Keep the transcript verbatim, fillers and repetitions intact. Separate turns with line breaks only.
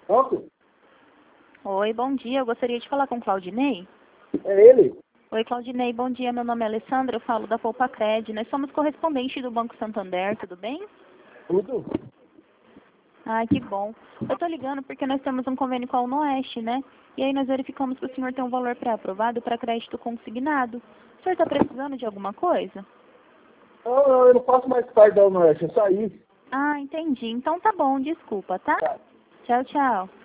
Pronto?
Oi, bom dia. Eu gostaria de falar com o Claudinei.
É ele?
Oi, Claudinei. Bom dia. Meu nome é Alessandra. Eu falo da Poupa-Cred. Nós somos correspondentes do Banco Santander. Tudo bem?
Tudo?
Ai, que bom. Eu tô ligando porque nós temos um convênio com a Unoeste, né? E aí nós verificamos que o senhor tem um valor pré-aprovado para crédito consignado. O senhor está precisando de alguma coisa?
Não, não, eu não faço mais parte da Unoeste, eu saí.
Ah, entendi. Então tá bom. Desculpa, tá?
Tá.
Tchau, tchau.